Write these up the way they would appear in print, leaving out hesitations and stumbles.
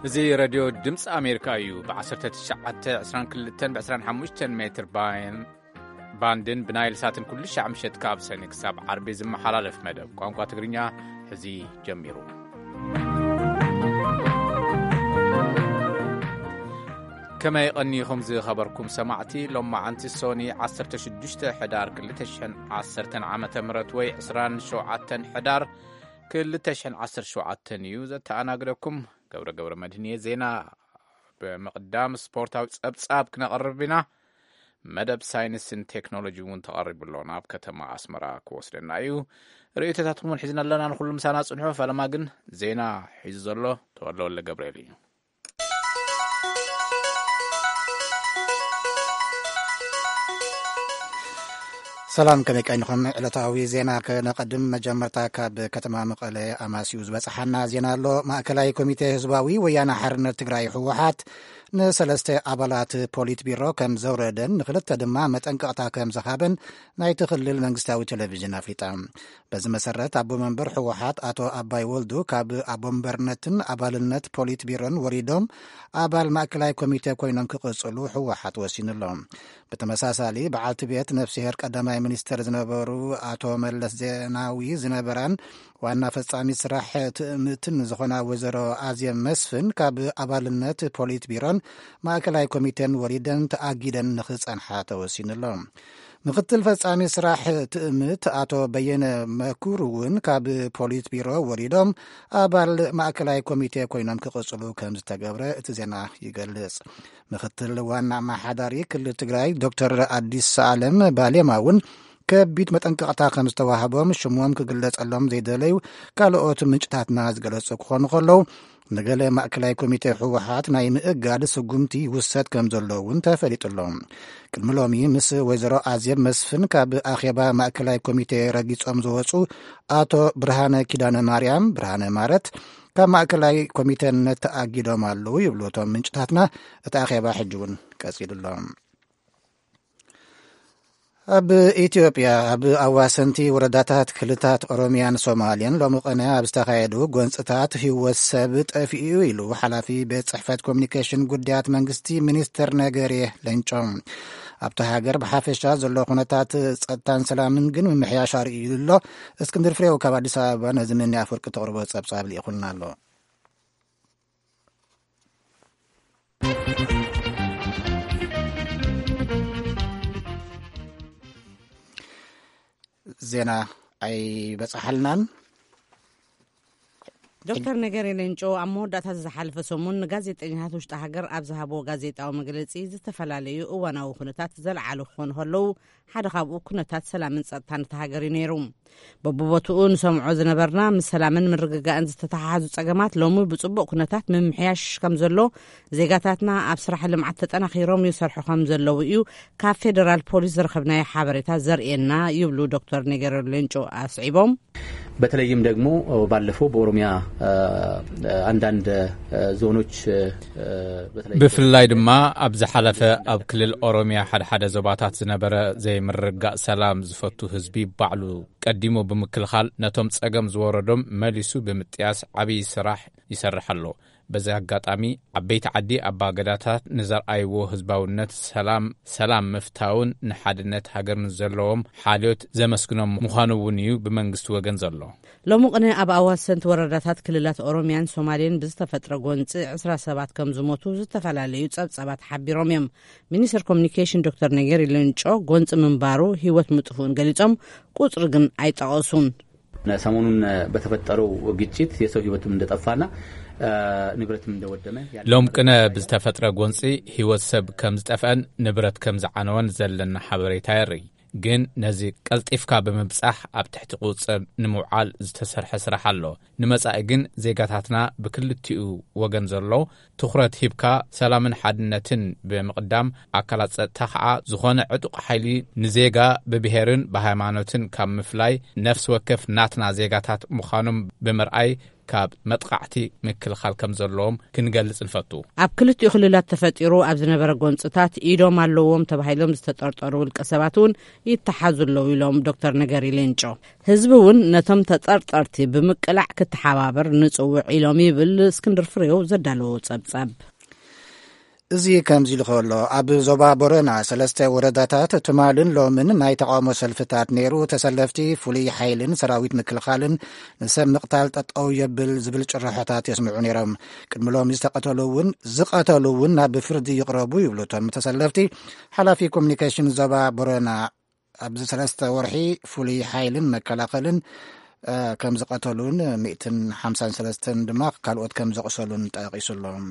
زي راديو دمس أمريكا يو بعشرة الشعات 22 متر باندن بنايل ساتن كل شعب مشت كاب سنك ساب عربي زم حلال في مدب قوانقوا تقرينيا هزي جميرو كما يقني خمزي خبركم سمعتي لما عنتي سوني 16 حدار كل تشحن 10 عامة مرتوي 20 شوعة حدار كل تشحن 10 شوعة نيوز تانا قرأكم قبر مدنية زينا بمقدام سبورتاوي صاب كنا قربنا مدب ساينس تكنولوجي ونتقرب لنا بكتما أسمرا كوسرنا أيو رأيتاتكم الحزن لنا نقول مسانا صنحو فلما قن زينا حيز الله تولوا اللي قبريلي سلام كميك أينكم علتاوي زينا كنقدم مجمرتا كاب كتما مقالة أماسيوز بصحنا زينا له مأكلاي كوميتي هزباوي ويانا حرن تقرأي حوحات نسلسته أبالات بوليت بيرو كم زوردن نخلت دما متنقعتا كم زخابن نايتخلل منغستاوي تلفزيون أفريقيا بز مسرت أبو منبر حوحات أتو أباي ولدو كاب أبو منبرنتن أبالنت بوليت بيرون وريدوم أبال مأكلاي كوميتي كوينم كقصلو حوحات وسين اللهم بتمساسالي بعالت بيت نفسي هرك قدامي منستر زنبرو أتو ملس زيناوي زنبران وانا فصامي سراح تمتن زخنا وزرو آزيم مسفن كاب أبالنت بوليت بيرون مأكلاي كوميتين وريدن تأجيدن نخص أنحات وسين اللهم مقتل فصامي سراح تمت أتو بين مكورون كاب بوليت بيرو وريدوم أبال مأكلاي كوميتي كوينم كقصلو كمز تقبره اتزينا يقلص مقتل وانا ما حداري كل تقراي دكتور أديس عالم باليماون كبيت متنقعتا كمستواهبهم شموهم كقلص اللهم زيدليو كالوؤت منجتاتنا زقلص كخون خلو نقل مأكلاي كوميتي حوحات ناي مئقاد سقومتي وسات كمزلوون تفريط اللهم كلملومي مس وزرو آزيب مسفن كاب آخيبا مأكلاي كوميتي رقيس أمزوصو آتو برهانة كيدان ماريام برهانة مارت كاب مأكلاي كوميتي نتأجيدو مالو يبلوتو منجتاتنا اتأخيبا حجون كاسيد اللهم أب إثيوبيا أب أواسنتي ورداتات كلتات أوروميان صوماليان لو مقنع أبستخايدو قنصتات في وسابت أفئيو إلو حلافي بيت صحفات كومنيكيشن قديات منغستي منستر ناقريه لنشوم أبتهاجر بحافشة زلو خونتات صدتان سلامن قن ومحيا شارئي لله اسكندر فريو كبادي سابا نزمني أفرق تغربات سابساب لي أخلنا له زينا أي بصحلنان دكتور نجاري لنجو عمودات الزحالف سمون غازيطኛታት ውሽጥ ሃገር ኣብ ዝሃቦ ጋዜጣዊ መግለጺ ዝተፈላልዩ እዋናዊ ኩነታት ዘለዓሉ ኾን ሆለው ሓደ ካብኡ ኩነታት ሰላምን ጸጥታን ተሃገር ነይሩ በቦቦቱኡ ንሰምዖ ዝነበርና ምስ ሰላምን ምርግጋእን ዝተተሓሓዙ ጸገማት ሎሚ ብጽቡቕ ኩነታት ምምሕያሽ ከም ዘሎ ዜጋታትና ኣብ ስራሕ ልምዓት ተጠናኺሮም ይሰርሑ ከም ዘለው እዩ ካብ ፌደራል ፖሊስ ዝረኸብናይ ሓበሬታ ዘርኤና ይብሉ ዶክተር ነጋሪ ለንጮ አስዒቦም በተለይም ደግሞ ባለፈው በኦሮሚያ አንዳንድ ዞኖች بفلاي دما أبز حلفة أب كل الأوروميا حد زباطات زنبرة زي مرقع سلام زفتو هزبي بعلو قديمو بمكل خال نتوم تساقم زوردم ماليسو بمتياس عبي سراح يسرح له بزي قطامي عبيت عدي أبا قداتات نزر أيوو هزباونت سلام مفتاون نحادنت هاجر نزلهم حاليوت زمسكنهم مخانوونيو بمنغستو وغنزلو لو مقنع أبا أواسنت ورداتات كللات أوروميان سوماليين بزتفترة قونت 17 كم زموتو زتفلاليو تصبت حبيروم يم منيستر كومنيكيشن دكتور نجاري لنجو قونت منبارو هيوت متفون قليتهم قطرقن أيتاقصون ሰሞኑን በተፈጠረው ግጭት የሰው ህይወትም እንደጠፋና ንብረትም እንደወደመ ሎም ቅነ ብዝተፈጥረ ጎንጺ ህይወት ሰብ ከም ዝጠፍአን ንብረት ከም ዝዓነወን ዘለና ሓበሬታ የርኢ ግን ነዚ ቀልጢፍካ በመብጻሕ ኣብ ትሕቲ ቁጽር ንምውዓል ዝተሰርሐ ስራሕ ኣሎ ንመጻኢ ግን ዜጋታትና ብክልቲኡ ወገን ዘሎ ትኹረት ሂብካ ሰላምን ሓድነትን ብምቅዳም ኣካላት ጸጥታ ከዓ ዝኾነ ዕጡቕ ሓይሊ ንዜጋ ብብሄርን ብሃይማኖትን ካብ ምፍላይ ነፍሲ ወከፍ ናትና ዜጋታት ምዃኖም ብምርኣይ ካብ መጥቃዕቲ ምክልኻል ከም ዘለዎም ክንገልጽ ንፈቱ። ኣብ ክልቲኡ ክልላት ተፈጢሩ ኣብ ዝነበረ ጎንፅታት ኢዶም ኣለዎም ተባሂሎም ዝተጠርጠሩ ውልቀ ሰባት እውን ይተሓዙ ኣለዉ ኢሎም ዶክተር ነገሪ ሌንጮ ህዝቢ እውን ነቶም ተጠርጠርቲ ብምቅላዕ ክትሓባበር ንጽውዕ ኢሎም ይብል እስክንድር ፍሬው ዘዳለዎ ጸብጸብ እዚ ከምዚ ኢሉ ከሎ ኣብ ዞባ ቦረና 3 ወረዳታት ትማልን ሎምን ናይ ተቃውሞ ሰልፍታት ነይሩ። ተሰለፍቲ ፍሉይ ሓይልን ሰራዊት ምክልኻልን ንሰብ ምቕታል ጠጠው የብል ዝብል ጭርሖታት የስምዑ ነይሮም። ቅድሚሎም ዝቀተሉ እውን ናብ ፍርዲ ይቕረቡ ይብሉ እቶም ተሰለፍቲ። ሓላፊ ኮሙኒኬሽን ዞባ ቦረና ኣብዚ 3 ወርሒ ፍሉይ ሓይልን መከላኸልን ከም ዝቀተሉን 153 ድማ ካልኦት ከም ዘቕሰሉን ጠቂሱሎም።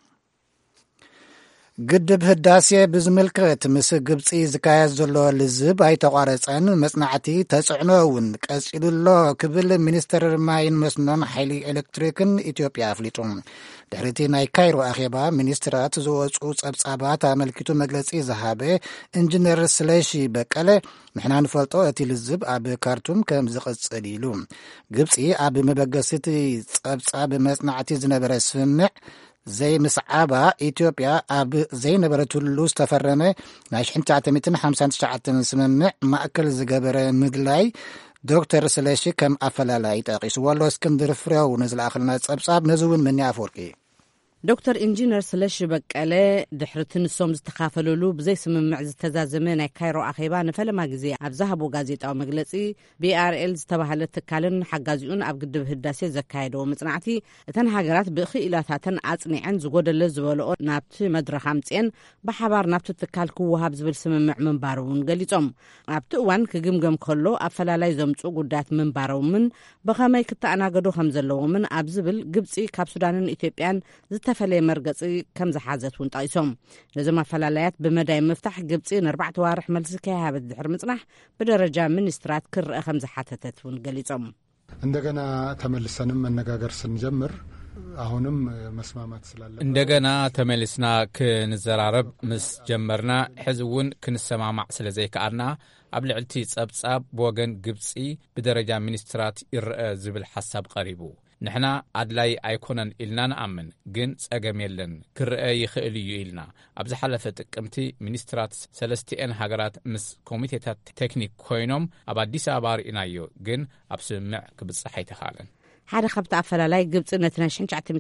ግድብ ህዳሴ ብዝምልከት ምስ ግብፂ ዝካየድ ዘሎ ልዝብ ኣይተቋረፀን መጽናዕቲ ተጽዕኖ እውን ቀፂሉሎ ክብል ሚኒስትር ማይን መስኖን ሓይሊ ኤሌክትሪክን ኢትዮጵያ ኣፍሊጡ። ድሕሪቲ ናይ ካይሮ ኣኼባ ሚኒስትራት ዝወፁ ጸብጻባት ኣመልኪቱ መግለጺ ዝሃበ ኢንጂነር ስለሺ በቀለ ንሕና ንፈልጦ እቲ ልዝብ ኣብ ካርቱም ከም ዝቕጽል ኢሉ ግብፂ ኣብ መበገሲቲ ጸብጻብ መጽናዕቲ ዝነበረ ስምምዕ ዘይምስዓባ ኢትዮጵያ ኣብ ዘይነበረትሉ ዝተፈረመ ናይ 1959 ስምምዕ ማእከል ዝገበረ ምድላይ ዶክተር ስለሺ ከም ኣፈላላይ ጠቂስዎ ኣሎ። እስክንድር ፍሬው ንዝለኣኽልና ጸብጻብ ነዚ እውን መኒ ኣፈወርቂ ዶክተር ኢንጂነር ስለሺ በቀለ ድሕርቲ ንሶም ዝተካፈለሉ ብዘይ ስምምዕ ዝተዛዘመ ናይ ካይሮ ኣኼባ ንፈለማ ግዜ ኣብ ዝሃቦ ጋዜጣዊ መግለጺ BRL ዝተባሃለ ትካልን ሓጋዚኡን ኣብ ግድብ ህዳሴ ዘካየደዎ መጽናዕቲ እተን ሃገራት ብኽኢላታተን ኣጽኒዐን ዝጎደለ ዝበልኦ ናብቲ መድረኽ ኣምጽአን ብሓባር ናብቲ ትካል ክወሃብ ዝብል ስምምዕ ምንባረውን ገሊጾም ኣብቲ እዋን ክግምገም ከሎ ኣፈላላይ ዘምፁ ጉዳያት ምንባረውምን ብኸመይ ክተኣናገዱ ከም ዘለዎምን ኣብ ዝብል ግብፂ ካብ ሱዳንን ኢትዮጵያን ዝተፈለየ መርገፂ ከም ዝሓዘት እውን ጠቂሶም ነዞም ኣፈላላያት ብመዳይ ምፍታሕ ግብፂ ን4 ዋርሕ መልሲ ከይሃበት ድሕሪ ምጽናሕ ብደረጃ ሚኒስትራት ክርአ ከም ዝሓተተት እውን ገሊጾም እንደገና ተመልሰንም መነጋገር ስንጀምር አሁንም መስማማት ስላለ እንደገና ተመልስና ክንዘራረብ ምስ ጀመርና ሕዚ እውን ክንሰማማዕ ስለ ዘይከኣልና ኣብ ልዕልቲ ጸብጻብ ብወገን ግብፂ ብደረጃ ሚኒስትራት ይርአ ዝብል ሓሳብ ቀሪቡ ንሕና ኣድላይ ኣይኮነን ኢልና ንኣምን ግን ጸገም የለን ክርአ ይኽእል እዩ ኢልና ኣብ ዝሓለፈ ጥቅምቲ ሚኒስትራት 3 ሃገራት ምስ ኮሚቴታት ቴክኒክ ኮይኖም ኣብ ኣዲስ ኣበባ ርኢናዮ ግን ኣብ ስምምዕ ክብጽሕ ኣይተኻለን። ሓደ ካብቲ ኣፈላላይ ግብፂ ነቲ ናይ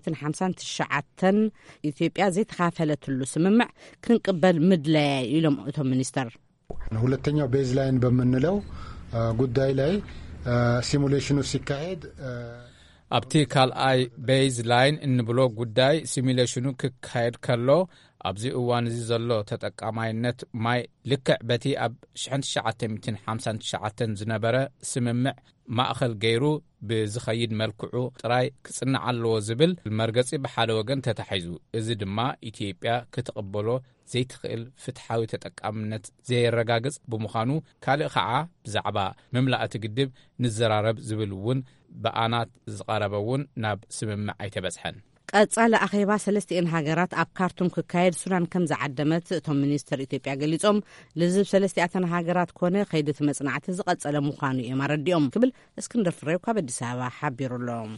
1959 ኢትዮጵያ ዘይተካፈለትሉ ስምምዕ ክንቅበል ምድለያ ኢሎም እቶም ሚኒስተር ሁለተኛው ቤዝላይን በምንለው ጉዳይ ላይ ሲሙሌሽኑ ሲካሄድ ኣብቲ ካልኣይ ቤዝ ላይን እንብሎ ጉዳይ ሲሙሌሽኑ ክካየድ ከሎ ኣብዚ እዋን እዚ ዘሎ ተጠቃማይነት ማይ ልክዕ በቲ ኣብ 1959 ዝነበረ ስምምዕ ማእኸል ገይሩ ብዝኸይድ መልክዑ ጥራይ ክጽናዕ ኣለዎ ዝብል መርገጺ ብሓደ ወገን ተታሒዙ እዚ ድማ ኢትዮጵያ ክትቕበሎ ዘይትኽእል ፍትሓዊ ተጠቃምነት ዘየረጋግጽ ብምዃኑ ካልእ ከዓ ብዛዕባ መምላእቲ ግድብ ንዘራረብ ዝብል እውን ብኣናት ዝቐረበውን ናብ ስምምዕ ኣይተበጽሐን። ቀጻሊ ኣኼባ 3 ሃገራት ኣብ ካርቱም ክካየድ ሱዳን ከም ዝዓደመት እቶም ሚኒስትር ኢትዮጵያ ገሊጾም ልዝብ 3 ሃገራት ኮነ ከይዲ መጽናዕቲ ዝቐጸለ ምዃኑ እዮም ኣረዲኦም ክብል እስክንድር ፍሬው ካብ ኣዲስ ኣበባ ሓቢሩሎም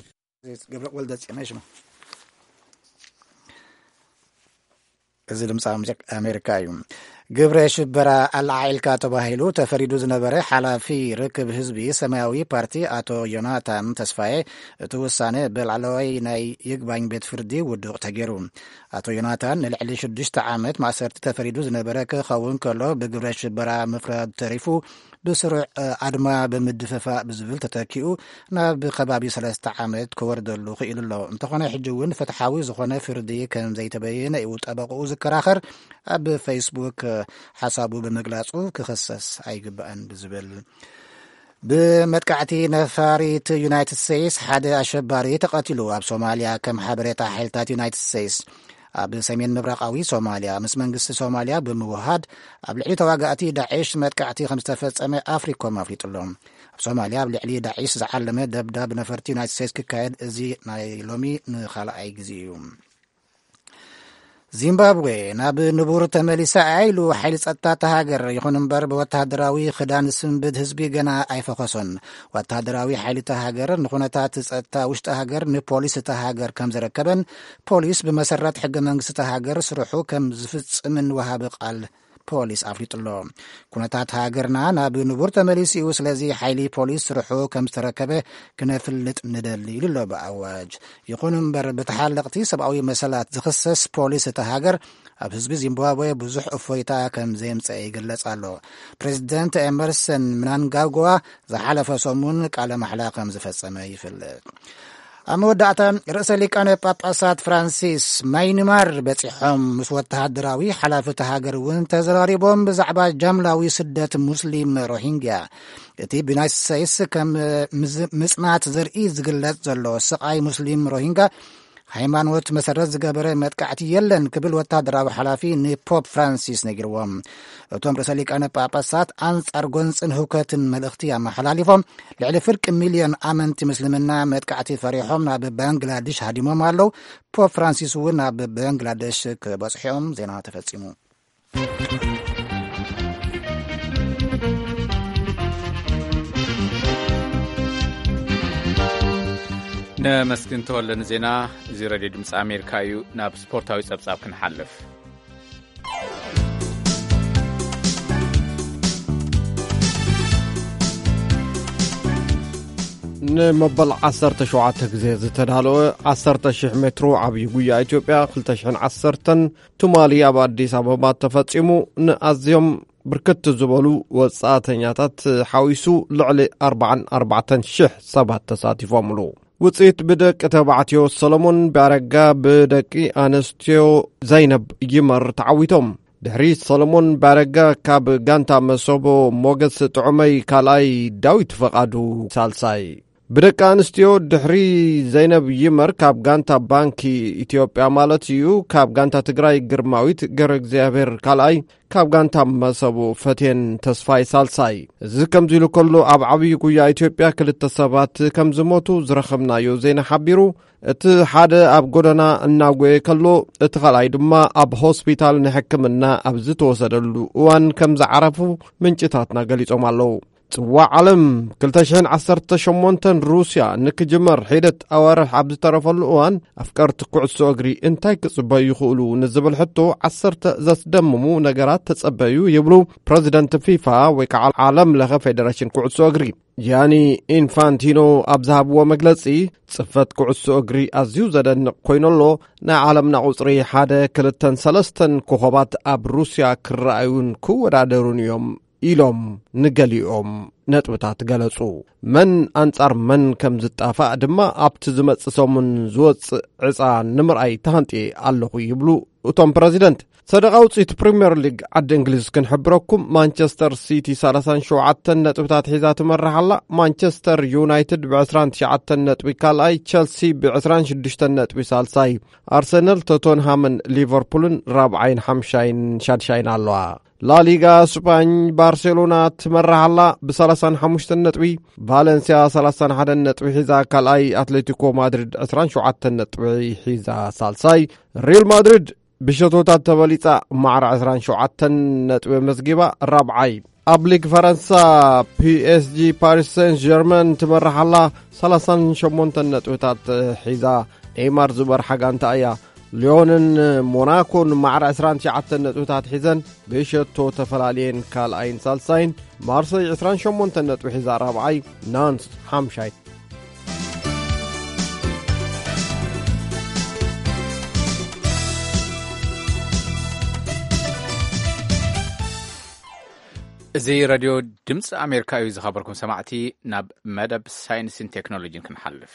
እዚ ድምፂ ኣሜሪካ እዩ። ግብረ ሽበራ ኣልዓኢልካ ተባሂሉ ተፈሪዱ ዝነበረ ሓላፊ ርክብ ህዝቢ ሰማያዊ ፓርቲ ኣቶ ዮናታን ተስፋዬ እቲ ውሳነ ብላዕለዋይ ናይ ይግባኝ ቤት ፍርዲ ውድቕ ተገይሩ። ኣቶ ዮናታን ንልዕሊ 6 ዓመት ማእሰርቲ ተፈሪዱ ዝነበረ ክኸውን ከሎ ብግብረ ሽበራ ምፍራድ ተሪፉ ብስሩዕ ኣድማ ብምድፍፋእ ብዝብል ተተኪኡ ናብ ከባቢ 3 ዓመት ክወርደሉ ክኢሉ ኣሎ። እንተኾነ ሕጂ እውን ፍትሓዊ ዝኾነ ፍርዲ ከም ዘይተበየነ እዩ ጠበቁኡ ዝከራኸር ኣብ ፌስቡክ ሓሳቡ ብምግላጹ ክኽሰስ ኣይግባአን ብዝብል ብመጥቃዕቲ ነፋሪት ዩናይትድ ስቴትስ ሓደ ኣሸባሪ ተቐቲሉ ኣብ ሶማልያ ከም ሓበሬታ ሓይልታት ዩናይትድ ስቴትስ ኣብ ሰሜን ምብራቃዊ ሶማልያ ምስ መንግስቲ ሶማልያ ብምውሃድ ኣብ ልዕሊ ተዋጋእቲ ዳዒሽ መጥቃዕቲ ከም ዝተፈጸመ ኣፍሪኮም ኣፍሊጡሎም። ኣብ ሶማልያ ኣብ ልዕሊ ዳዒሽ ዝዓለመ ደብዳብ ነፈርቲ ዩናይትድ ስቴትስ ክካየድ እዚ ናይ ሎሚ ንኻልኣይ ግዜ እዩ። ዚምባብዌ ናብ ንቡር ተመሊሳ ዓይሉ ሓይሊ ጸጥታ ሃገር ይኹን እምበር ብወተሃደራዊ ክዳን ስንብድ ህዝቢ ገና ኣይፈኸሶን። ወተሃደራዊ ሓይሊ ሃገር ንኹነታት ጸጥታ ውሽጢ ሃገር ንፖሊስ እታ ሃገር ከም ዝረከበን ፖሊስ ብመሰረት ሕገ መንግስቲ ሃገር ስርሑ ከም ዝፍጽምን ወሃቢ ቃል ፖሊስ ኣፍሊጡሎ። ኩነታት ሃገርና ናብ ንቡር ተመሊስ እዩ፣ ስለዚ ሓይሊ ፖሊስ ስርሑ ከም ዝተረከበ ክነፍልጥ ንደሊ ኢሉሎ ብኣዋጅ። ይኹን እምበር ብተሓለቕቲ ሰብኣዊ መሰላት ዝኽሰስ ፖሊስ እታ ሃገር ኣብ ህዝቢ ዚምባብዌ ብዙሕ እፎይታ ከም ዘምፀአ ይግለጽ ኣሎ። ፕሬዚደንት ኤመርሰን ምናንጋጓ ዝሓለፈ ሰሙን ቃለ ማሕላ ከም ዝፈጸመ ይፍለጥ። ኣብ መወዳእታ ርእሰ ሊቃነ ጳጳሳት ፍራንሲስ ማይንማር በፂሖም ምስ ወተሃደራዊ ሓላፍቲ ሃገር እውን ተዘራሪቦም ብዛዕባ ጃምላዊ ስደት ሙስሊም ሮሂንግያ እቲ ብዩናይትድ ስቴትስ ከም ምጽናት ዘርኢ ዝግለጽ ዘሎ ስቃይ ሙስሊም ሮሂንጋ ሃይማኖት መሰረት ዝገበረ መጥቃዕቲ የለን ክብል ወታደራዊ ሓላፊ ንፖፕ ፍራንሲስ ነጊርዎም። እቶም ርእሰ ሊቃነ ጳጳሳት አንጻር ጎንፅን ህውከትን መልእኽቲ ኣመሓላሊፎም ልዕሊ ፍርቂ ሚልዮን ኣመንቲ ምስልምና መጥቃዕቲ ፈሪሖም ናብ ባንግላዴሽ ሃዲሞም ኣለው። ፖፕ ፍራንሲስ እውን ናብ ባንግላዴሽ ክበፅሖም ዜና ተፈጺሙ። نمسكن تولن زينا زي راديو دمس أمريكا يو ناب سبورتاوي سبساب كنحلف نمبل 17 ግዜ ዝተዳለወ 10,000 ሜትሮ ዓብይ ጉያ ኢትዮጵያ 2010 ቱማሊ ኣብ አዲስ አበባ ተፈጺሙ ንኣዝዮም ብርክት ዝበሉ ወጻተኛታት ሓዊሱ ልዕሊ 44,000 ሰባት ተሳቲፎምሉ ውጽኢት ብደቂ ተባዕትዮ ሰሎሞን ባረጋ ብደቂ ኣንስትዮ ዘይነብ ይመር ተዓዊቶም ድሕሪ ሰሎሞን ባረጋ ካብ ጋንታ መሶቦ ሞገስ ጥዑመይ ካልኣይ ዳዊት ፈቃዱ ሳልሳይ ብደቂ ኣንስትዮ ድሕሪ ዘይነብ ይመር ካብ ጋንታ ባንኪ ኢትዮጵያ ማለት እዩ ካብ ጋንታ ትግራይ ግርማዊት ገረ እግዚአብሔር ካልኣይ ካብ ጋንታ መሶቦ ፈቴን ተስፋይ ሳልሳይ እዚ ከምዚ ኢሉ ከሎ ኣብ ዓብይ ጉያ ኢትዮጵያ ክልተ ሰባት ከም ዝሞቱ ዝረኸብናዮ ዜና ሓቢሩ እቲ ሓደ ኣብ ጎደና እናጎየ ከሎ እቲ ካልኣይ ድማ ኣብ ሆስፒታል ንሕክምና ኣብ ዝተወሰደሉ እዋን ከም ዝዓረፉ ምንጭታትና ገሊጾም ኣለው። ጽዋዕ ዓለም 2018 ሩስያ ንክጅመር ሒደት ኣዋርሕ ኣብ ዝተረፈሉ እዋን ኣፍቀርቲ ኩዕሶ እግሪ እንታይ ክጽበዩ ይኽእሉ ንዝብል ሕቶ 10 ዘስደምሙ ነገራት ተጸበዩ ይብሉ ፕሬዚደንት ፊፋ ወይ ከዓ ዓለም ለኸ ፌደሬሽን ኩዕሶ እግሪ ያኒ ኢንፋንቲኖ ኣብ ዝሃብዎ መግለጺ ጽፈት ኩዕሶ እግሪ ኣዝዩ ዘደንቕ ኮይኑሎ ናይ ዓለምና ቁጽሪ 1-2-3 ኮኸባት ኣብ ሩስያ ክረኣዩን ክወዳደሩን እዮም ኢሎም ንገሊኦም ነጥብታት ገለጹ። መን አንጻር መን ከም ዝጣፋእ ድማ ኣብቲ ዝመጽሶምን ዝወጽእ ዕጻ ንምርኣይ ተሃንጤ ኣለኹ ይብሉ እቶም ፕሬዚደንት። صدق ውጽኢት ፕሪሚየር ሊግ ዓዲ እንግሊዝ ክንሕብረኩም ማንቸስተር ሲቲ 37 ነጥብታት ሒዛ ትመርሕ ኣላ። ማንቸስተር ዩናይትድ ብ29 ነጥቢ ካልኣይ፣ ቸልሲ ብ26 ነጥቢ ሳልሳይ፣ ኣርሰናል ቶተንሃምን ሊቨርፑልን ራብዓይን ሓምሻይን ሻድሻይን ኣለዋ። ላሊጋ ስፓኝ ባርሴሎና ትመርሕ ኣላ ብ35 ነጥቢ፣ ቫሌንሲያ 31 ነጥቢ ሒዛ ካልኣይ፣ አትሌቲኮ ማድሪድ 27 ነጥቢ ሒዛ ሳልሳይ፣ ሪል ማድሪድ ብሸቶታት ተበሊጻ ማዕረ 27 ነጥቢ መስጊባ ራብዓይ። ኣብ ሊግ ፈረንሳ ፒኤስጂ ፓሪስ ሴን ጀርመን ትመርሕ ኣላ 38 ነጥብታት ሒዛ ኔይማር ዝመርሓ ጋንታ እያ። ሊዮንን ሞናኮን ማዕረ 29 ነጥብታት ሒዘን ብሸቶ ተፈላለየን ካልኣይን ሳልሳይን፣ ማርሰይ 28 ነጥቢ ሒዛ ራብዓይ፣ ናንስ ሓምሻይ። እዚ ራድዮ ድምፂ ኣሜሪካ እዩ ዝኸበርኩም ሰማዕቲ። ናብ መደብ ሳይንስን ቴክኖሎጂን ክንሓልፍ።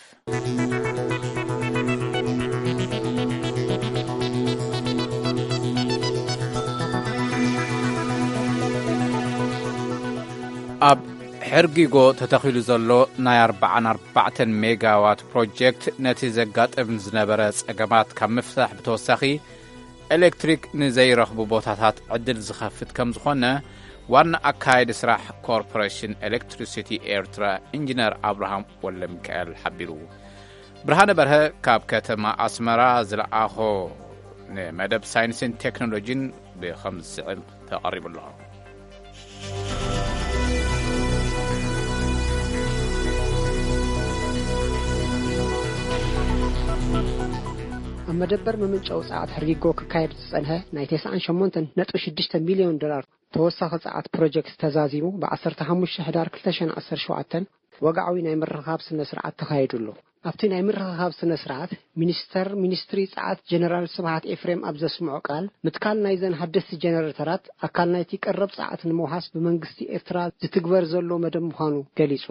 ኣብ ሕርጊጎ ተተኺሉ ዘሎ ናይ 44 ሜጋዋት ፕሮጀክት ነቲ ዘጋጥም ዝነበረ ጸገማት ካብ ምፍታሕ ብተወሳኺ ኤሌክትሪክ ንዘይረኽቡ ቦታታት ዕድል ዝኸፍት ከም ዝኾነ ዋና ኣካይዲ ስራሕ ኮርፖሬሽን ኤሌክትሪሲቲ ኤርትራ ኢንጂነር አብርሃም ወለ ሚካኤል ሓቢሩ። ብርሃነ በርሀ ካብ ከተማ ኣስመራ ዝለኣኾ ንመደብ ሳይንስን ቴክኖሎጂን ብኸምዚ ስዕል ተቐሪቡ ኣሎ። ኣብ መደበር ምምንጫው ጸዓት ሕርጊጎ ክካየድ ዝጸንሐ ናይ 98.6 ሚልዮን ዶላር ተወሳኺ ጸዓት ፕሮጀክት ተዛዚሙ ብ15 ሕዳር 2017 ወግዓዊ ናይ ምርኻብ ስነ ስርዓት ተኻይዱሉ። ኣብቲ ናይ ምርኻብ ስነ ስርዓት ሚኒስትሪ ጸዓት ጀነራል ስብሃት ኤፍሬም ኣብ ዘስምዖ ቃል ምትካል ናይ ዘን ሓደስቲ ጀነሬተራት ኣካል ናይቲ ቀረብ ጸዓት ንምውሓስ ብመንግስቲ ኤርትራ ዝትግበር ዘሎ መደብ ምዃኑ ገሊጹ።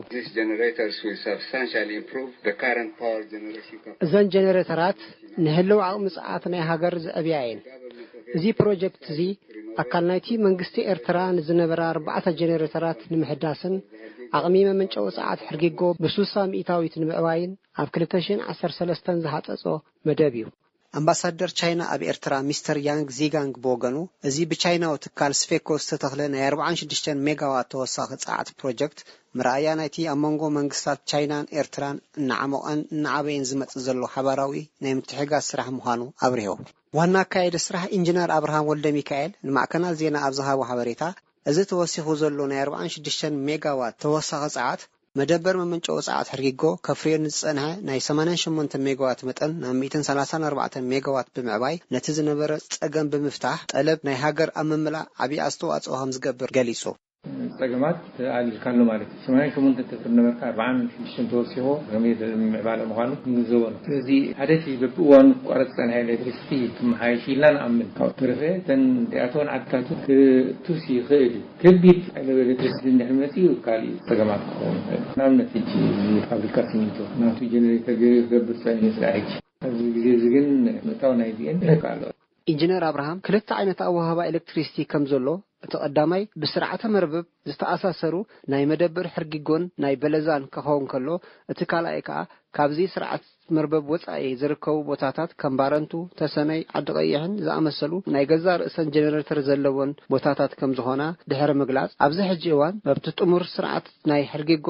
እዘን ጀነሬተራት ንህልው ዓቕሚ ጸዓት ናይ ሃገር ዘዕብያ እየን። እዚ ፕሮጀክት እዚ ኣካል ናይቲ መንግስቲ ኤርትራ ንዝነበረ 4 ጀነሬተራት ንምሕዳስን ዓቕሚ መመንጨው ጸዓት ሕርጊጎ ብ60 ሚእታዊት ንምዕባይን ኣብ 2013 ዝሃፀጾ መደብ እዩ። ኣምባሳደር ቻይና ኣብ ኤርትራ ሚስተር ያንግ ዚጋንግ ብወገኑ እዚ ብቻይናዊ ትካል ስፌኮ ዝተተኽለ ናይ 46 ሜጋዋት ተወሳኺ ጸዓት ፕሮጀክት ምርኣያ ናይቲ ኣብ መንጎ መንግስታት ቻይናን ኤርትራን እናዓመቐን እናዓበይን ዝመጽእ ዘሎ ሓባራዊ ናይ ምትሕጋዝ ስራሕ ምዃኑ ኣብርሂቡ። ዋና አካይደ ስራሕ ኢንጂነር አብርሃም ወልደ ሚካኤል ንማዕከናት ዜና ኣብ ዝሃቦ ሓበሬታ እዚ ተወሲኹ ዘሎ ናይ 46 ሜጋዋት ተወሳኺ ጸዓት መደበር መመንጨው ጸዓት ሕርጊጎ ከፍርዮ ዝጸንሐ ናይ 88 ሜጋዋት መጠን ናብ 134 ሜጋዋት ብምዕባይ ነቲ ዝነበረ ጸገም ብምፍታሕ ጠለብ ናይ ሃገር ኣብ ምምላእ ዓብዪ ኣስተዋጽኦ ከም ዝገብር ገሊጹ። ጸገማት አልካሉ ማለት 88 ተፈርነበርካ 46 ተወሲኹ ገመድ ምዕባለ ምዃኑ ንዘወን እዚ ሓደቲ በብዋን ቋረጽ ጸንሐ ኤሌክትሪሲቲ ክመሓይሽ ኢላን ኣምን ካብ ትርፈ ተን ዲያቶን ዓድካቱ ክቱሲ ይኽእል ከቢድ ኤሌክትሪሲቲ እንደሕመሲ ካሊ ጸገማት ናምነት እጂ ፋብሪካ ሲሚንቶ ናቱ ጀነሬተር ገብር ጸንሐ ስራሕጂ ኣብዚ ግዜ ዝግን መጣው ናይ ቢኤን ይካሎ ኢንጂነር አብርሃም ክልተ ዓይነት ኣወሃባ ኤሌክትሪሲቲ ከም ዘሎ ተቀዳማይ ብስርዓተ መርበብ ዝተኣሳሰሩ ናይ መደበር ሕርጊጎን ናይ በለዛን ከኸውን ከሎ እቲ ካልኣይ ከዓ ካብዚ ስርዓት መርበብ ወጻኢ ዝርከቡ ቦታታት ከም ባረንቱ ተሰነይ ዓድቀይሕን ዝኣመሰሉ ናይ ገዛ ርእሰን ጀነሬተር ዘለዎን ቦታታት ከም ዝኾና ድሕረ ምግላጽ ኣብዚ ሕጂ እዋን በብቲ ጥሙር ስርዓት ናይ ሕርጊጎ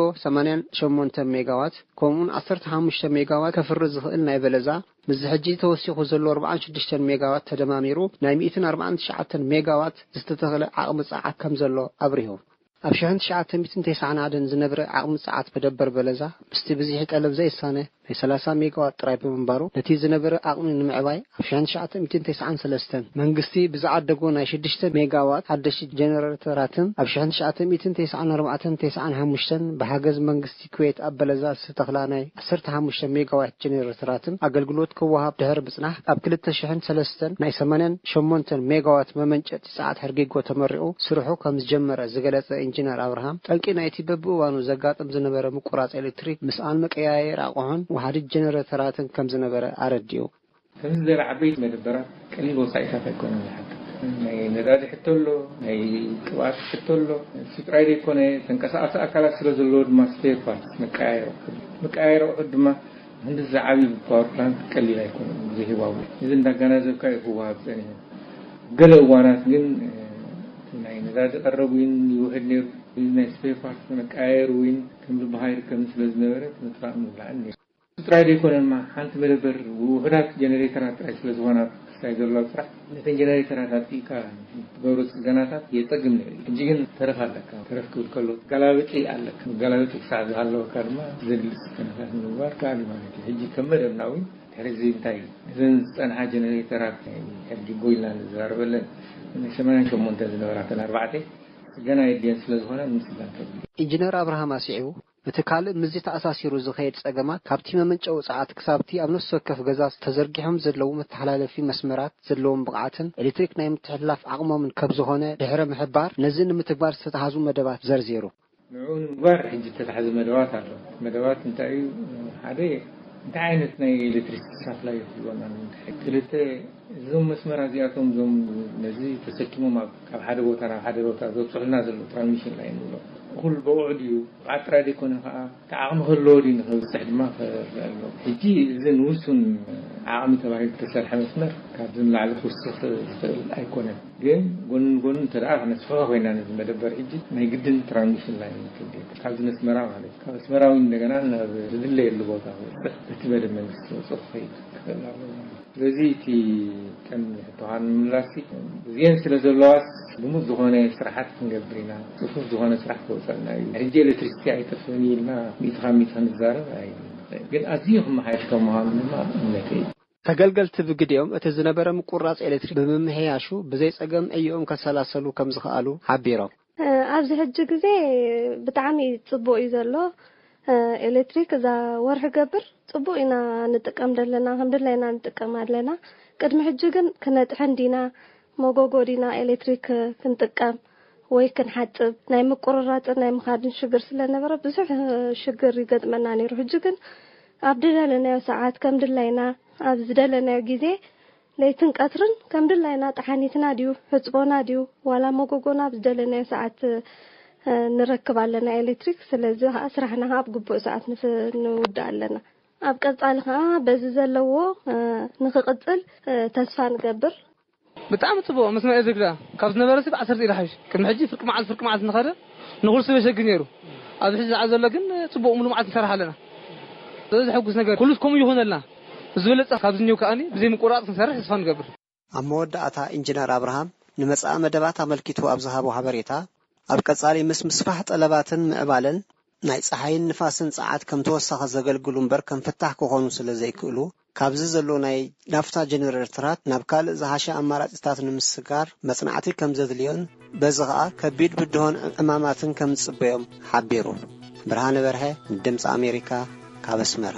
88 ሜጋዋት ከምኡን 15 ሜጋዋት ከፍሪ ዝኽእል ናይ በለዛ ምስ ሕጂ ተወሲኹ ዘሎ 46 ሜጋዋት ተደማሚሩ ናይ 149 ሜጋዋት ዝተተኽለ ዓቕሚ ጸዓት ከም ዘሎ ኣብሪሁ። ኣብ 1991 ዝነበረ ዓቕሚ ጸዓት መደበር በለዛ ምስቲ ብዙሕ ጠለብ ዘይሳነ ናይ 30 ሜጋዋት ጥራይ ብምንባሩ ነቲ ዝነበረ ዓቕሚ ንምዕባይ ኣብ 1993 መንግስቲ ብዝዓደጎ ናይ 6 ሜጋዋት ሓደሽቲ ጀነሬተራትን ኣብ 1994-95 ብሓገዝ መንግስቲ ኩዌት ኣብ በለዛ ዝተተኽላ ናይ 15 ሜጋዋት ጀነሬተራትን ኣገልግሎት ክወሃብ ድሕሪ ምጽናሕ ኣብ 2003 ናይ 88 ሜጋዋት መመንጨቲ ጸዓት ሕርጊጎ ተመሪቑ ስርሑ ከም ዝጀመረ ዝገለጸ ኢንጂነር አብርሃም ጠንቂ ናይቲ በብእዋኑ ዘጋጥም ዝነበረ ምቁራጽ ኤሌክትሪክ ምስኣን መቀያየር ኣቑሑን ወሓዲ ጀነሬተራትን ከም ዝነበረ ኣረዲኡ። ከምዚ ዝበለ ዓበይቲ መደበራት ቀሊል ወጻኢታት ኣይኮነን ዝሓግዝ ናይ ነዳዲ ሕቶሎ ናይ ቅብኣት ሕቶሎ ስጥራይ ዘይኮነ ተንቀሳቐሲ ኣካላት ስለ ዘለዎ ድማ ስፔር ፓርት መቀያየር ኣቑሑት ድማ እንደዚ ዓብዪ ፓወር ፕላንት ቀሊል ኣይኮነን ዝህባው እዚ እንዳገናዘብካ ይህወሃብ ፀኒሑ ገለ እዋናት ግን ናይ ነዳዲ ቀረቡን ይውህድ ነይሩ ናይ ስፔር ፓርት መቀያየር ወይን ከም ዝባሃይር ከም ስለ ዝነበረ ምጥራእ ምብላዕን ስጥራይ ዘይኮነን ማ ሓንቲ መደበር ውህዳት ጀነሬተራት ጥራይ ስለ ዝኾና ክሳይ ዘሎ ስራሕ ነተን ጀነሬተራት ኣጥቂካ ትገብሮ ጽገናታት የጠግም ነይሩ እንጂ ግን ተረፍ ኣለካ ተረፍ ክብል ከሎ ገላብጢ ኣለካ ገላብጢ ክሳዕ ዝሃለወካ ድማ ዘድልስ ጽገናታት ምግባር ካሊ ማለት እዩ ሕጂ ከም መደብናዊ ሕዚ እንታይ እዘን ዝጸንሓ ጀነሬተራት ሕርጊጎ ኢልና ንዘራርበለን 88 ዝነበራተን 4 ገና የድልየን ስለ ዝኾነ ምስጋን ከብል ኢንጂነር አብርሃም ኣስዒቡ እቲ ካልእ ምዚ ተኣሳሲሩ ዝኸይድ ጸገማት ካብቲ መመንጨው ጸዓት ክሳብቲ ኣብ ነፍሲ ወከፍ ገዛ ተዘርጊሖም ዘለዉ መተሓላለፊ መስመራት ዘለዎም ብቕዓትን ኤሌክትሪክ ናይ ምትሕልላፍ ዓቕሞምን ካብ ዝኾነ ድሕረ ምሕባር ነዚ ንምትግባር ዝተታሓዙ መደባት ዘርዚሩ ንዑን ምግባር ሕጂ ዝተታሓዙ መደባት ኣሎ መደባት እንታይ እዩ ሓደ እንታይ ዓይነት ናይ ኤሌክትሪክ ሳፕላይ ይህልወና ክልተ እዞም መስመራት እዚኣቶም ዞም ነዚ ተሰኪሞም ካብ ሓደ ቦታ ናብ ሓደ ቦታ ዘብፅሑልና ዘሎ ትራንስሚሽን ላይ ንብሎ ኩሉ ብውዕድ እዩ ዓጥራ ዘይኮነ ከዓ ተዓቕሚ ክህልዎ ድዩ ንኽብፅሕ ድማ ክኽእል ሕጂ እዚ ንውሱን ዓቕሚ ተባሂሉ ዝተሰርሐ መስመር ካብ ዝንላዕሊ ክውስኽ ዝኽእል ኣይኮነን ግን ጎኒ ጎኒ እንተደኣ ክነስፍሖ ኮይና ነዚ መደበር ሕጂ ናይ ግድን ትራንስሚሽን ላይ ክልዴት ካብዚ መስመራ ማለት ካብ መስመራዊ እንደገና ናብ ዝድለየሉ ቦታ እቲ መደብ መንግስቲ ወፅእ ክኸይድ ክኽእል ኣለዎ لذيتي كان طبعا ملاسي زين سلازلواس لمود زغانة سرحات نقبرنا صفوف زغانة سرح توصلنا رجال تريستي عي تفهمي لنا ميتخان الزارة قل أزيهم حياتكم ما نتي ተገልገልቲ ብግዲኦም እቲ ዝነበረ ምቁራጽ ኤሌክትሪክ ብምምሕያሹ ብዘይ ጸገም እዩም ከሰላሰሉ ከም ዝኽኣሉ ሓቢሮም ኣብዚ ሕጂ ግዜ ብጣዕሚ ጽቡቕ እዩ ዘሎ ኤሌክትሪክ እዛ ወርሒ ገብር ጽቡቕ ኢና ንጥቀም ዘለና ከምድላይና ንጥቀም ኣለና ቅድሚ ሕጂ ግን ክነጥሕን ዲና መጎጎ ዲና ኤሌክትሪክ ክንጥቀም ወይ ክንሓጥብ ናይ ምቁርራጽ ናይ ምኻድን ሽግር ስለነበረ ብዙሕ ሽግር ይገጥመና ነይሩ ሕጂ ግን ኣብ ድለናዮ ሰዓት ከምድላይና ኣብ ዝደለናዮ ግዜ ለይትን ቀትርን ከምድላይና ጣሓኒትና ዲዩ ሕጽቦና ዲዩ ዋላ መጎጎና ኣብ ዝደለናዮ ሰዓት ንረክብ ኣለና ኤሌክትሪክ ስለዚ ስራሕና ኣብ ግቡእ ሰዓት ንውዳእ ኣለና ኣብ ቀጻሊ ከዓ በዚ ዘለዎ ንኽቅጽል ተስፋ ንገብር ብጣዕሚ ጽቡቕ መስመር ኤሌክትሪክ ካብ ዝነበረ 10 ኢላ ሓይሽ ቅድሚ ሕጂ ፍርቂ መዓልቲ ንኸደ ንኹሉ ሰብ የሸግር ነይሩ ኣብዚ ሕጂ ዝዓዘ ዘሎ ግን ጽቡቕ ሙሉ መዓልቲ ንሰርሕ ኣለና ስለዚ ሕጉስ ነገር ኩሉ ከም ይሆነልና ዝብለጽ ካብ ዝኒው ከኣኒ ብዘይ ምቁራጽ ክንሰርሕ ተስፋ ንገብር ኣብ መወዳእታ ኢንጂነር አብርሃም ንመጻእ መደባት ኣመልኪቱ ኣብ ዝሃቦ ሓበሬታ ኣብ ቀጻሊ ምስፋሕ ጠለባትን ምዕባልን ናይ ፀሓይን ንፋስን ጸዓት ከም ተወሳኺ ዘገልግሉ እምበር ከም ፍታሕ ክኾኑ ስለ ዘይክእሉ ካብዚ ዘሎ ናይ ናፍታ ጀነሬተራት ናብ ካልእ ዝሓሸ ኣማራጺታት ንምስጋር መጽናዕቲ ከም ዘድልዮን በዚ ከዓ ከቢድ ብድሆን እማማትን ከም ዝጽበዮም ሓቢሩ ብርሃነ በርሀ ድምፂ ኣሜሪካ ካብ ኣስመራ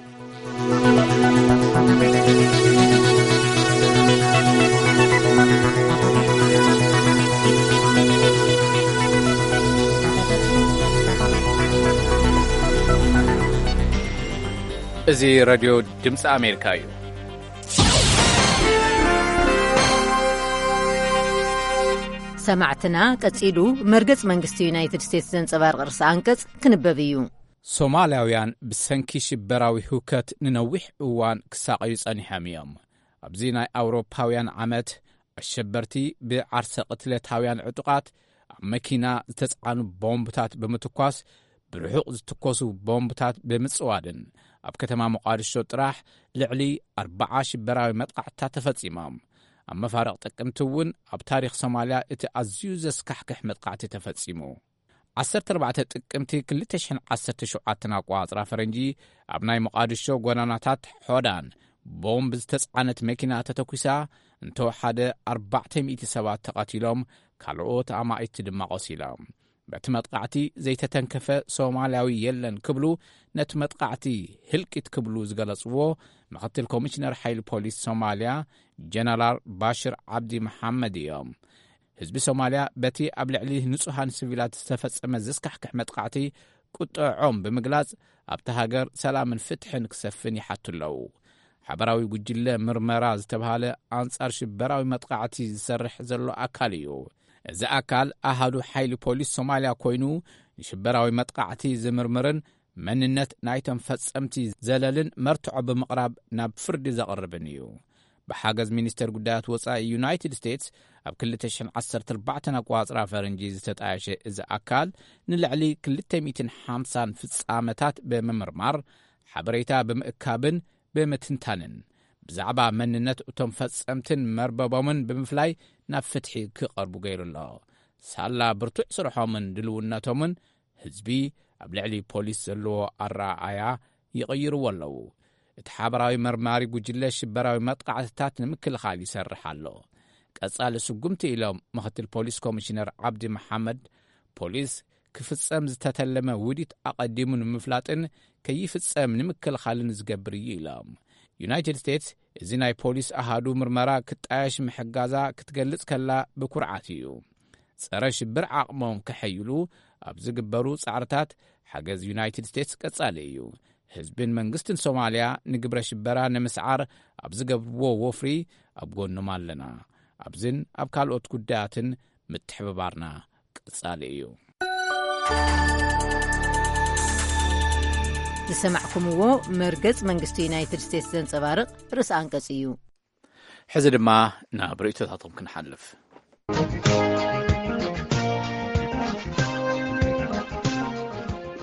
እዚ ራድዮ ድምፂ ኣሜሪካ እዩ ሰማዕትና ቀጺሉ መርገጽ መንግስቲ ዩናይትድ ስቴትስ ዘንጸባርቕ ርእሲ አንቀጽ ክንበብ እዩ ሶማልያውያን ብሰንኪ ሽበራዊ ህውከት ንነዊሕ እዋን ክሳቐዩ ጸኒሖም እዮም ኣብዚ ናይ ኣውሮፓውያን ዓመት ኣሸበርቲ ብዓርሰ ቅትለታውያን ዕጡቓት ኣብ መኪና ዝተጻዕኑ ቦምብታት ብምትኳስ ብርሑቕ ዝትኮሱ ቦምብታት ብምጽዋድን ኣብ ከተማ ሞቃዲሾ ጥራሕ ልዕሊ 40 ሽበራዊ መጥቃዕትታት ተፈጺሞም ኣብ መፋርቕ ጥቅምቲ እውን ኣብ ታሪኽ ሶማልያ እቲ ኣዝዩ ዘስካሕክሕ መጥቃዕቲ ተፈጺሙ 14 ጥቅምቲ 2017 ኣቋጽራ ፈረንጂ ኣብ ናይ ሞቃዲሾ ጎናናታት ሖዳን ቦምብ ዝተጻዕነት መኪና ተተኲሳ እንተወሓደ 400 ሰባት ተቐቲሎም ካልኦት ኣማኢት ድማ ቆሲሎም በቲ መጥቃዕቲ ዘይተተንከፈ ሶማልያዊ የለን ክብሉ ነቲ መጥቃዕቲ ህልቂት ክብሉ ዝገለጽዎ ምክትል ኮሚሽነር ሓይሊ ፖሊስ ሶማልያ ጀነራል ባሽር ዓብዲ መሐመድ እዮም ህዝቢ ሶማልያ በቲ ኣብ ልዕሊ ንጹሃን ሲቪላት ዝተፈጸመ ዘስካሕክሕ መጥቃዕቲ ቁጥዖም ብምግላጽ ኣብቲ ሃገር ሰላምን ፍትሕን ክሰፍን ይሓትለው ሓበራዊ ጉጅለ ምርመራ ዝተባሃለ ኣንጻር ሽበራዊ መጥቃዕቲ ዝሰርሕ ዘሎ ኣካል እዩ እዚ ኣካል ኣሃዱ ሓይሊ ፖሊስ ሶማልያ ኮይኑ ንሽበራዊ መጥቃዕቲ ዝምርምርን መንነት ናይቶም ፈጸምቲ ዘለልን መርትዖ ብምቕራብ ናብ ፍርዲ ዘቕርብን እዩ ብሓገዝ ሚኒስተር ጉዳያት ወጻኢ ዩናይትድ ስቴትስ ኣብ 2014 ኣቋጽራ ፈረንጂ ዝተጣየሸ እዚ ኣካል ንልዕሊ 250 ፍጻመታት ብምምርማር ሓበሬታ ብምእካብን ብምትንታንን ብዛዕባ መንነት እቶም ፈጸምትን መርበቦምን ብምፍላይ ናብ ፍትሒ ክቐርቡ ገይሩሎ ሳላ ብርቱዕ ስርሖምን ድልውነቶምን ህዝቢ ኣብ ልዕሊ ፖሊስ ዘለዎ ኣረኣእያ ይቕይርዎ ኣለዉ እቲ ሓበራዊ መርማሪ ጉጅለ ሽበራዊ መጥቃዕትታት ንምክልኻል ይሰርሕ ኣሎ ቀጻሊ ስጉምቲ ኢሎም ምክትል ፖሊስ ኮሚሽነር ዓብዲ መሐመድ ፖሊስ ክፍጸም ዝተተለመ ውዲት ኣቐዲሙ ንምፍላጥን ከይፍጸም ንምክልኻልን ዝገብር እዩ ኢሎም ዩናይትድ ስቴትስ እዚ ናይ ፖሊስ ኣሃዱ ምርመራ ክጣየሽ ምሕጋዛ ክትገልጽ ከላ ብኩርዓት እዩ ጸረ ሽብር ዓቕሞም ክሐይሉ ኣብ ዝግበሩ ጻዕርታት ሓገዝ ዩናይትድ ስቴትስ ቀጻሊ እዩ ህዝብን መንግስትን ሶማልያ ንግብረ ሽበራ ንምስዓር ኣብ ዝገብርዎ ወፍሪ ኣብ ጎኖም ኣለና ኣብዝን ኣብ ካልኦት ጉዳያትን ምትሕብባርና ቀጻሊ እዩ ዝሰማዕኩምዎ መርገጽ መንግስቲ ዩናይትድ ስቴትስ ዘንጸባርቕ ርእሲ አንቀጽ እዩ ሕዚ ድማ ናብ ርእይቶታቶም ክንሓልፍ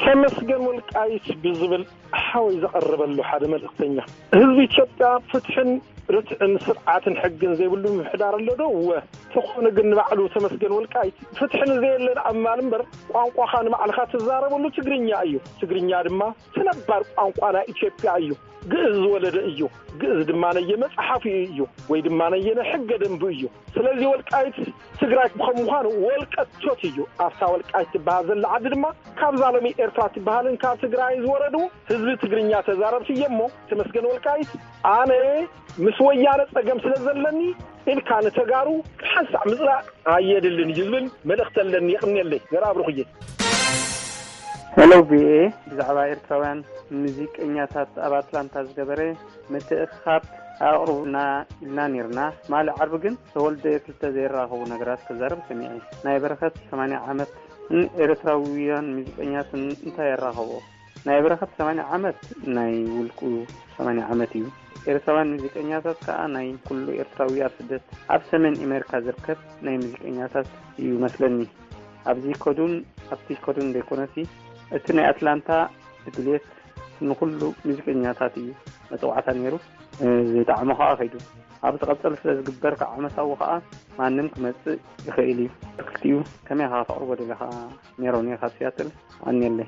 ተመስገን ወልቃይት ብዝብል ሓወይ ዘቀርበሉ ሓደ መልእክተኛ ህዝቢ ኢትዮጵያ ፍትሕን ርትዕን ስርዓትን ሕግን ዘይብሉ ምሕዳር ኣለዶ ተኾነ ግን ባዕሉ ተመስገን ወልቃይት ፍትሕን ዘይለን ኣማል እምበር ቋንቋኻ ንባዕልኻ ትዛረበሉ ትግርኛ እዩ ትግርኛ ድማ ተነባር ቋንቋና ኢትዮጵያ እዩ ግዕዝ ወለደ እዩ ግዕዝ ድማ ነየመጽሓፍ እዩ ወይ ድማ ነየነ ሕገ ደንብ እዩ ስለዚህ ወልቃይት ትግራይ ብኸምዃኑ ወልቀቶት እዩ ኣፍታ ወልቃይት ትበሃል ዘላ ዓዲ ድማ ካብ ዛሎሚ ኤርትራ ትበሃልን ካብ ትግራይ ዝወረዱ ህዝቢ ትግርኛ ተዛረብቲ እየሞ ተመስገን ወልቃይት ኣነ ምስ ወያነ ጸገም ስለዘለኒ ኢልካ ነተጋሩ ሓንሳዕ ምጽራዕ ኣየድልን ዝብል መልእኽቲ ኣለኒ ይቕንየለይ ገራብሩኽየ ሄሎ ቢኤ ብዛዕባ ኤርትራውያን ሙዚቀኛታት ኣብ ኣትላንታ ዝገበረ ምትእኻብ ኣቕርቡና ኢልና ነርና ማል ዓርብ ግን ተወልደ ክልተ ዘይራኸቡ ነገራት ክዛረብ ሰሚዐ ናይ በረኸት 80 ዓመት ኤርትራውያን ሙዚቀኛት እንታይ ይራኸቡ ናይ በረኸት 80 ዓመት ናይ ውልቁ 80 ዓመት እዩ ኤርትራውያን ሙዚቀኛታት ከዓ ናይ ኩሉ ኤርትራዊ ኣብ ስደት ኣብ ሰሜን ኣሜሪካ ዝርከብ ናይ ሙዚቀኛታት እዩ መስለኒ ኣብዚ ኮዱን ኣብቲ ኮዱን ደይኮነሲ እቲ ናይ ኣትላንታ ድሌት ንኩሉ ሙዚቀኛታት እዩ መጽዋዕታ ነይሩ ዝጣዕሞ ከዓ ኸይዱ ኣብ ተቐጽል ስለ ዝግበር ከዓ ዓመታዊ ከዓ ማንም ክመጽእ ይኽእል እዩ ክልቲኡ ከመይ ኻ ተቕርቦ ደለኻ ነይሮኒ ካብ ሲያትል ኣንየለይ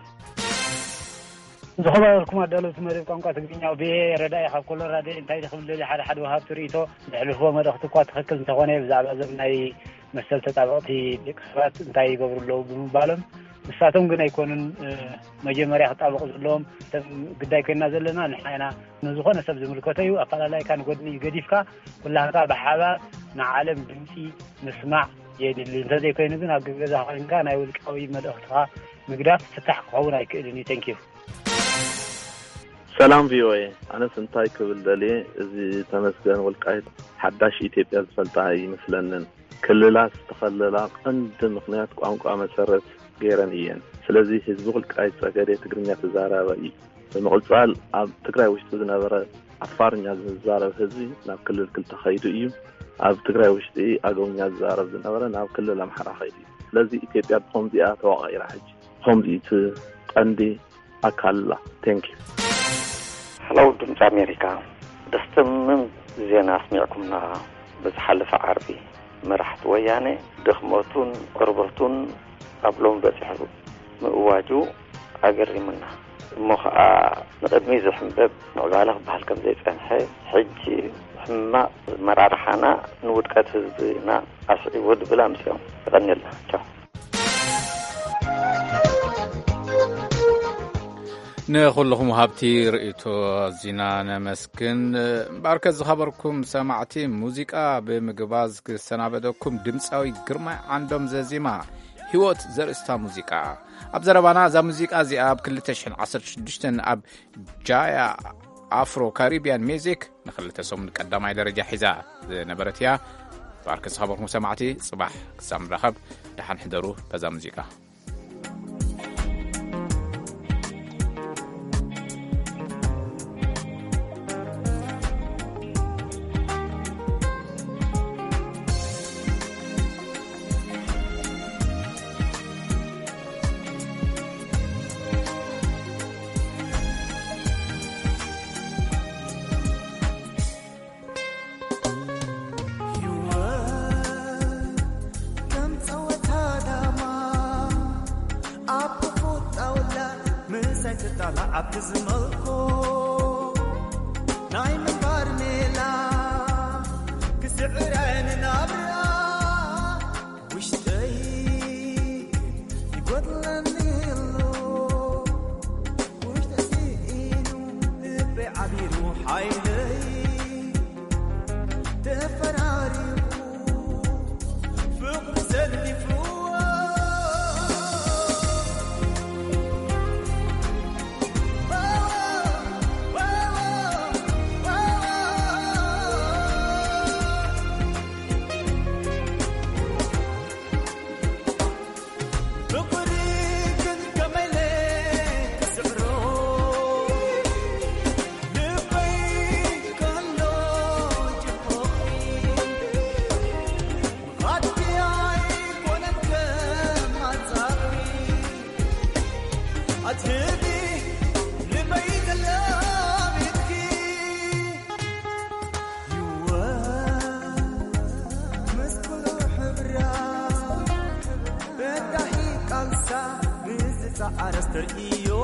ዝኸበርኩም ኣዳለውቲ መደብ ቋንቋ ትግርኛ ብረዳኢ ካብ ኮሎራዶ እንታይ ዝኽብል ሓደ ወሃብ ትርኢቶ ዘሕልፎ መልእኽቲ እኳ ትኽክል እንተኾነ ብዛዕባ ዞም ናይ መሰል ተጣበቕቲ ደቂ ሰባት እንታይ ይገብሩ ኣለዉ ብምባሎም ንሳቶም ግን ኣይኮኑን መጀመርያ ክጣበቑ ዘለዎም ግዳይ ኮይና ዘለና ንሓና ንዝኾነ ሰብ ዝምልከቶ እዩ ኣፈላላይካ ንጎድኒ ገዲፍካ ኩላካ ብሓባር ንዓለም ድምፂ ምስማዕ የድሊ እንተዘይኮይኑ ግን ኣብ ገዛ ኮይንካ ናይ ውልቃዊ መልእኽትኻ ምግዳፍ ፍታሕ ክኸውን ኣይክእልን እዩ ተንኪዩ ሰላም ቪኦኤ ኣነ ስንታይ ክብል ደልየ እዚ ተመስገን ወልቃይት ሓዳሽ ኢትዮጵያ ዝፈልጣ ይመስለንን ክልላት ዝተኸለላ ቀንዲ ምክንያት ቋንቋ መሰረት ገይረን እየን ስለዚ ህዝቢ ወልቃይት ጸገዴ ትግርኛ ተዛረበ እዩ ብምቕጻል ኣብ ትግራይ ውሽጢ ዝነበረ ኣፋርኛ ዝዛረብ ህዝቢ ናብ ክልል ክልተ ኸይዱ እዩ ኣብ ትግራይ ውሽጢ ኣገውኛ ዝዛረብ ዝነበረ ናብ ክልል ኣምሓራ ኸይዱ እዩ ስለዚ ኢትዮጵያ ብኸምዚኣ ተዋቒራ ሕጂ ከምዚ ቀንዲ ኣካላ ቴንክ ዩ هلو ድምፂ ኣሜሪካ ደስተምን ዜና ስሚዕኩምና ብዝሓለፈ ዓርቢ መራሕቲ ወያነ ድኽመቱን ቅርበቱን ኣብሎም በፂሑ ምእዋጁ ኣገሪሙና እሞ ከዓ ንቅድሚ ዝሕንበብ ንዕባላ ክበሃል ከም ዘይፀንሐ ሕጂ ሕማቕ መራርሓና ንውድቀት ህዝብና ኣስዒቡ ድብል ኣምፅኦም ይቐኒልና ቻው ንኹልኹም ሃብቲ ርእቶ ዚና ነመስግን ባርከት ዝኸበርኩም ሰማዕቲ ሙዚቃ ብምግባዝ ክሰናበደኩም ድምፃዊ ግርማይ ዓንዶም ዘዚማ ህይወት ዘርእስታ ሙዚቃ ኣብ ዘረባና እዛ ሙዚቃ እዚኣ ኣብ 2016 ኣብ ጃያ ኣፍሮ ካሪቢያን ሚዚክ ንኽልተ ሰሙን ቀዳማይ ደረጃ ሒዛ ዝነበረት እያ ባርከት ዝኸበርኩም ሰማዕቲ ጽባሕ ክሳብ ንራኸብ ድሓን ሕደሩ በዛ ሙዚቃ سأرستريو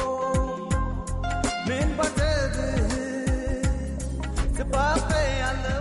من بدر سباقي على